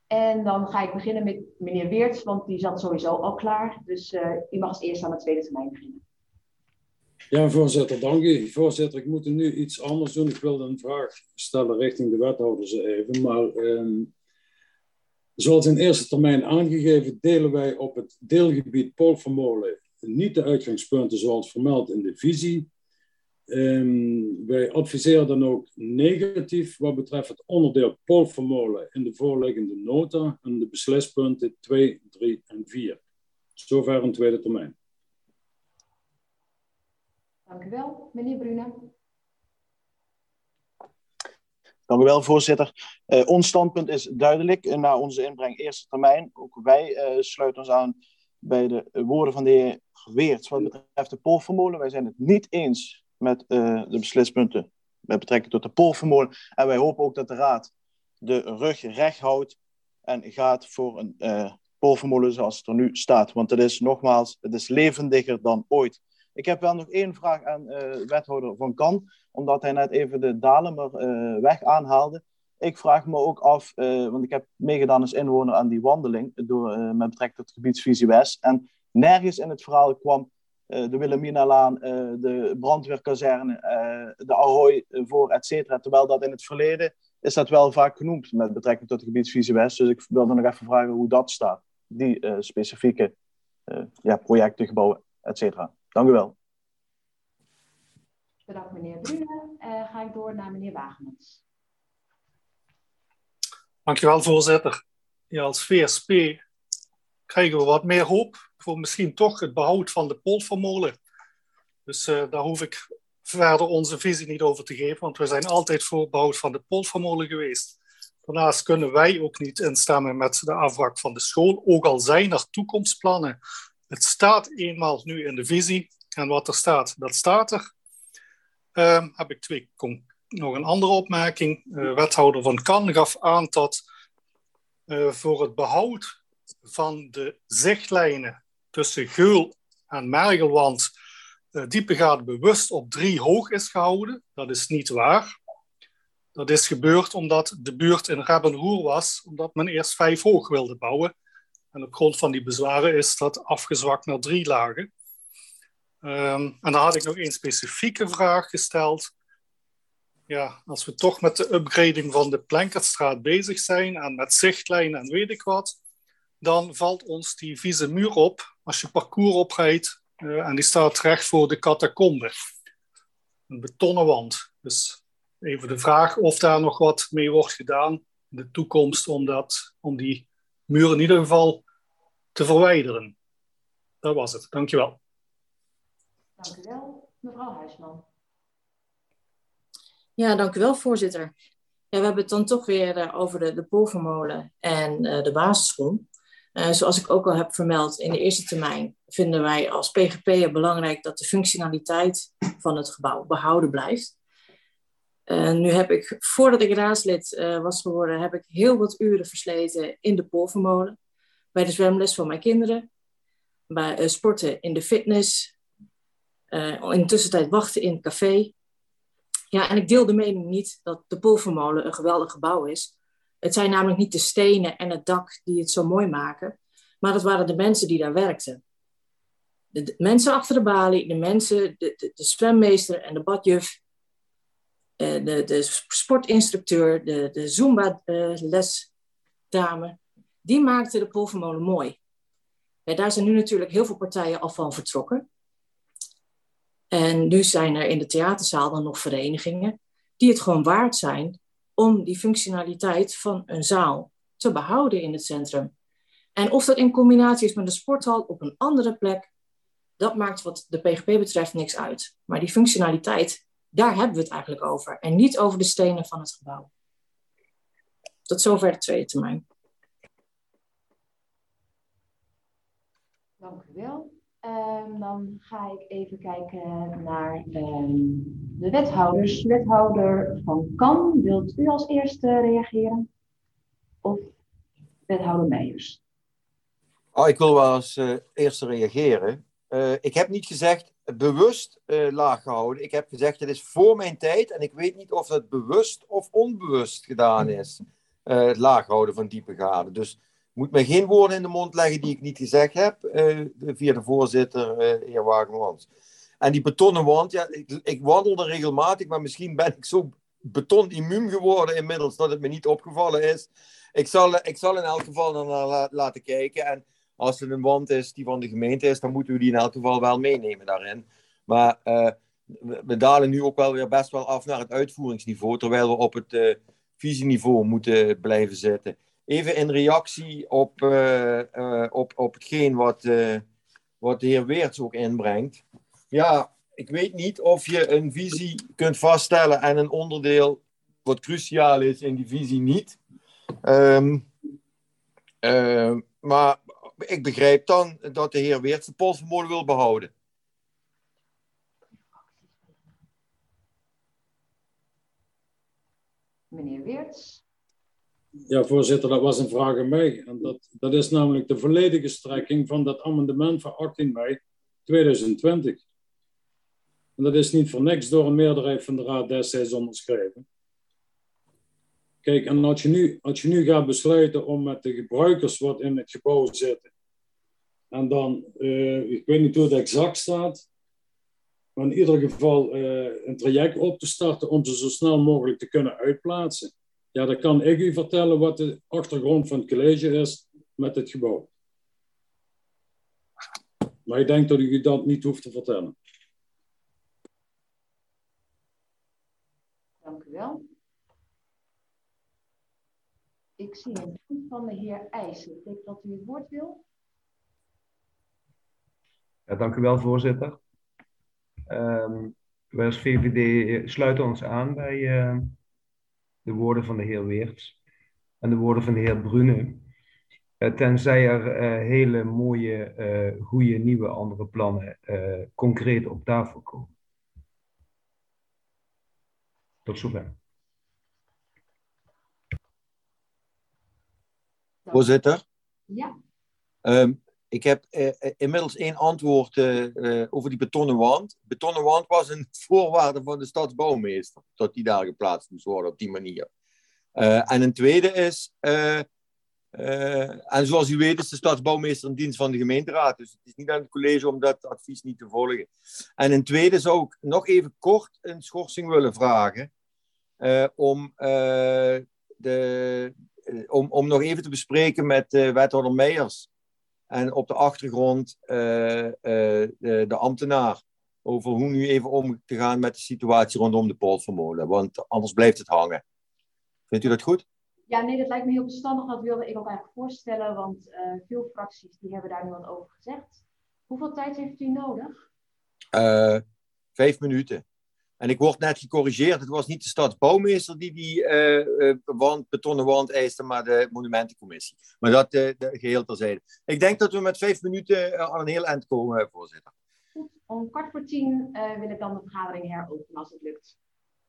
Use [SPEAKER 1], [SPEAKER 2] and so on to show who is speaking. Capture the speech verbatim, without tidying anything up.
[SPEAKER 1] En dan ga ik beginnen met meneer Weerts, want die zat sowieso al klaar. Dus uh, u mag als eerste aan de tweede termijn beginnen.
[SPEAKER 2] Ja, voorzitter, dank u. Voorzitter, ik moet nu iets anders doen. Ik wilde een vraag stellen richting de wethouders even. Maar um, zoals in eerste termijn aangegeven, delen wij op het deelgebied Polvermolen niet de uitgangspunten zoals vermeld in de visie. Um, wij adviseren dan ook negatief wat betreft het onderdeel Polvermolen in de voorliggende nota en de beslispunten twee, drie en vier. Zover een tweede termijn.
[SPEAKER 1] Dank u wel. Meneer Brune.
[SPEAKER 3] Dank u wel, voorzitter. Uh, ons standpunt is duidelijk. Uh, na onze inbreng eerste termijn. Ook wij uh, sluiten ons aan bij de uh, woorden van de heer Weerts wat betreft de Polvermolen. Wij zijn het niet eens met uh, de beslispunten met betrekking tot de Polvermolen. En wij hopen ook dat de Raad de rug recht houdt en gaat voor een uh, Polvermolen zoals het er nu staat. Want het is nogmaals, het is levendiger dan ooit. Ik heb wel nog één vraag aan uh, wethouder Van Kan, omdat hij net even de Dalemer uh, weg aanhaalde. Ik vraag me ook af, uh, want ik heb meegedaan als inwoner aan die wandeling door, uh, met betrekking tot gebiedsvisie West. En nergens in het verhaal kwam uh, de Wilhelminalaan, uh, de brandweerkazerne, uh, de Ahoy voor, et cetera. Terwijl dat in het verleden is dat wel vaak genoemd met betrekking tot de gebiedsvisie West. Dus ik wilde nog even vragen hoe dat staat, die uh, specifieke uh, ja, projecten, gebouwen, et cetera. Dank u wel.
[SPEAKER 1] Bedankt meneer Brune. Uh, ga ik door naar meneer Wagemans.
[SPEAKER 4] Dankjewel voorzitter. Ja, als V S P krijgen we wat meer hoop voor misschien toch het behoud van de Polvermolen. Dus uh, daar hoef ik verder onze visie niet over te geven, want we zijn altijd voor het behoud van de Polvermolen geweest. Daarnaast kunnen wij ook niet instemmen met de afbraak van de school, ook al zijn er toekomstplannen. Het staat eenmaal nu in de visie en wat er staat, dat staat er. Uh, heb ik twee, nog een andere opmerking. Uh, wethouder Van Kan gaf aan dat uh, voor het behoud van de zichtlijnen tussen Geul en Mergelwand uh, Diepegaard bewust op drie hoog is gehouden. Dat is niet waar. Dat is gebeurd omdat de buurt in Rebbenroer was, omdat men eerst vijf hoog wilde bouwen. En op grond van die bezwaren is dat afgezwakt naar drie lagen. Um, en dan had ik nog één specifieke vraag gesteld. Ja, als we toch met de upgrading van de Plenkertstraat bezig zijn en met zichtlijn en weet ik wat, dan valt ons die vieze muur op als je parcours oprijdt uh, en die staat recht voor de catacombe. Een betonnen wand. Dus even de vraag of daar nog wat mee wordt gedaan in de toekomst om, dat, om die muur in ieder geval te verwijderen. Dat was het. Dankjewel.
[SPEAKER 1] Dank u wel. Mevrouw Huisman.
[SPEAKER 5] Ja, dank u wel, voorzitter. Ja, we hebben het dan toch weer uh, over de, de Polvermolen en uh, de basisschool. Uh, zoals ik ook al heb vermeld, in de eerste termijn vinden wij als P G P'er belangrijk dat de functionaliteit van het gebouw behouden blijft. Uh, nu heb ik, voordat ik raadslid uh, was geworden, heb ik heel wat uren versleten in de Polvermolen. Bij de zwemles van mijn kinderen, bij uh, sporten in de fitness, uh, in de tussentijd wachten in het café. Ja, en ik deel de mening niet dat de Polvermolen een geweldig gebouw is. Het zijn namelijk niet de stenen en het dak die het zo mooi maken, maar het waren de mensen die daar werkten. De, de mensen achter de balie, de mensen, de, de, de zwemmeester en de badjuf, uh, de, de sportinstructeur, de, de Zumba-lesdame, uh, die maakten de Polvermolen mooi. Ja, daar zijn nu natuurlijk heel veel partijen al van vertrokken. En nu zijn er in de theaterzaal dan nog verenigingen die het gewoon waard zijn om die functionaliteit van een zaal te behouden in het centrum. En of dat in combinatie is met een sporthal op een andere plek, dat maakt wat de P G P betreft niks uit. Maar die functionaliteit, daar hebben we het eigenlijk over. En niet over de stenen van het gebouw. Tot zover de tweede termijn.
[SPEAKER 1] Dank u wel. Um, dan ga ik even kijken naar um, de wethouders. Wethouder Van Kan, wilt u als eerste reageren? Of wethouder Meijers?
[SPEAKER 6] Oh, ik wil wel als uh, eerste reageren. Uh, ik heb niet gezegd bewust uh, laag gehouden. Ik heb gezegd het is voor mijn tijd en ik weet niet of dat bewust of onbewust gedaan is. uh, het laag houden van diepe gaten. Dus moet mij geen woorden in de mond leggen die ik niet gezegd heb, uh, via de voorzitter, uh, heer Wagemans. En die betonnen wand, ja, ik, ik wandel er regelmatig, maar misschien ben ik zo betonimmuun geworden inmiddels dat het me niet opgevallen is. Ik zal, ik zal in elk geval dan la, laten kijken. En als het een wand is die van de gemeente is, dan moeten we die in elk geval wel meenemen daarin. Maar uh, we, we dalen nu ook wel weer best wel af naar het uitvoeringsniveau, terwijl we op het uh, visieniveau moeten blijven zitten. Even in reactie op, uh, uh, op, op hetgeen wat, uh, wat de heer Weerts ook inbrengt. Ja, ik weet niet of je een visie kunt vaststellen en een onderdeel wat cruciaal is in die visie niet. Um, uh, maar ik begrijp dan dat de heer Weerts de polsvermogen wil behouden.
[SPEAKER 1] Meneer Weerts.
[SPEAKER 2] Ja, voorzitter, dat was een vraag aan mij. En dat, dat is namelijk de volledige strekking van dat amendement van achttien mei tweeduizend twintig. En dat is niet voor niks door een meerderheid van de raad destijds onderschreven. Kijk, en als je nu, als je nu gaat besluiten om met de gebruikers wat in het gebouw zitten, en dan, uh, ik weet niet hoe het exact staat, maar in ieder geval uh, een traject op te starten om ze zo snel mogelijk te kunnen uitplaatsen. Ja, dan kan ik u vertellen wat de achtergrond van het college is met het gebouw. Maar ik denk dat ik u dat niet hoef te vertellen.
[SPEAKER 1] Dank u wel. Ik zie een punt van de heer IJssen. Ik denk dat u het woord wil.
[SPEAKER 7] Ja, dank u wel, voorzitter. Um, wij als V V D sluiten ons aan bij uh, de woorden van de heer Weerts en de woorden van de heer Brune. Uh, tenzij er uh, hele mooie, uh, goede, nieuwe andere plannen uh, concreet op tafel komen. Tot zover.
[SPEAKER 6] Voorzitter?
[SPEAKER 1] Ja.
[SPEAKER 6] Um, ik heb uh, inmiddels één antwoord uh, uh, over die betonnen wand. Betonnen wand was een voorwaarde van de stadsbouwmeester, dat die daar geplaatst moest worden op die manier. Uh, en een tweede is, uh, uh, en zoals u weet is de stadsbouwmeester in dienst van de gemeenteraad, dus het is niet aan het college om dat advies niet te volgen. En een tweede zou ik nog even kort een schorsing willen vragen, uh, om, uh, de, uh, om, om nog even te bespreken met uh, wethouder Meijers en op de achtergrond uh, uh, de, de ambtenaar over hoe nu even om te gaan met de situatie rondom de polsvermolen, want anders blijft het hangen. Vindt u dat goed?
[SPEAKER 1] Ja, nee, dat lijkt me heel verstandig. Dat wilde ik ook eigenlijk voorstellen, want uh, veel fracties die hebben daar nu wat over gezegd. Hoeveel tijd heeft u nodig?
[SPEAKER 6] Uh, vijf minuten. En ik word net gecorrigeerd. Het was niet de stadsbouwmeester die die uh, uh, wand, betonnen wand eiste, maar de monumentencommissie. Maar dat uh, de, geheel terzijde. Ik denk dat we met vijf minuten uh, aan een heel eind komen, uh, voorzitter.
[SPEAKER 1] Goed, om kwart voor tien uh, wil ik dan de vergadering heropenen als het lukt.